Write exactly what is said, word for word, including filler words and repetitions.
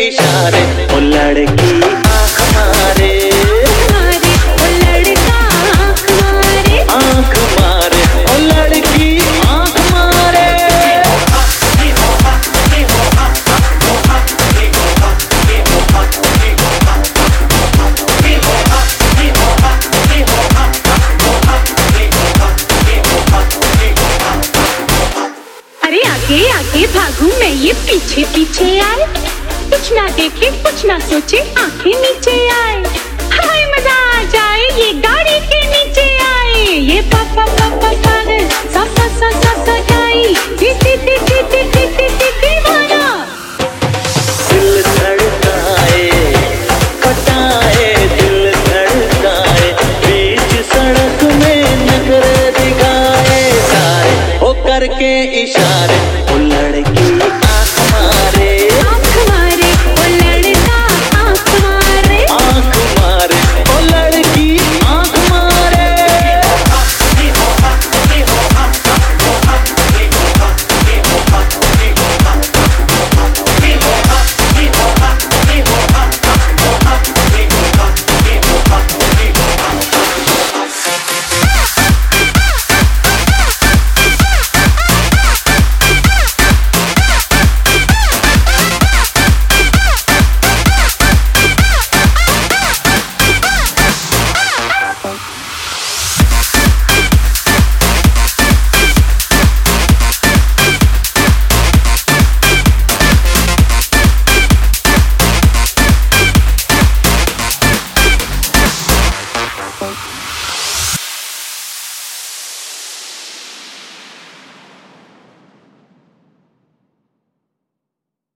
इशारे, ओ लड़की आँख मारे, मारे ओ लड़का आँख मारे, आँख मारे, ओ लड़की आँख मारे। अरे आगे आगे भागूं मैं ये पीछे पीछे आए, कुछ ना देखे कुछ ना सोचे आंखें नीचे आए, हाय मजा आ जाए ये गा